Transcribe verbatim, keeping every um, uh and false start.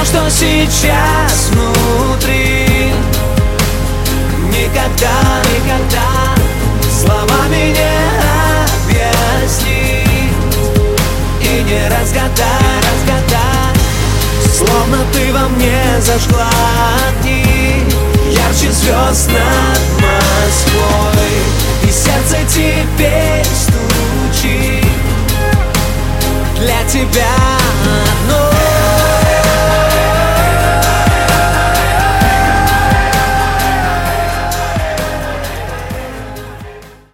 все, что сейчас внутри, никогда, никогда словами не объяснить и не разгадать, разгадать. Словно ты во мне зажгла огни, ярче звезд над Москвой, и сердце теперь стучит для тебя одной.